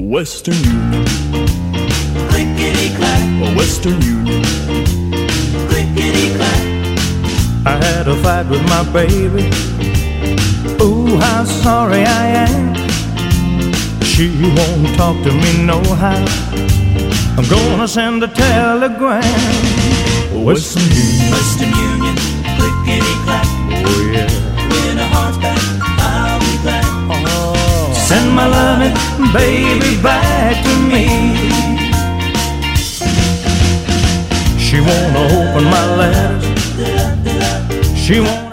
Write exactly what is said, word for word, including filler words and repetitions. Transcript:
Western Union. Clickety-clack. Western Union. Clickety-clack. I had a fight with my baby. Ooh, how sorry I am. She won't talk to me no how. I'm gonna send a telegram. Western Union. Western Union. Clickety-clack. Oh yeah. When a heart's back, I'll be glad. Oh. Send my loving baby back to me. She won't open my letters. She won't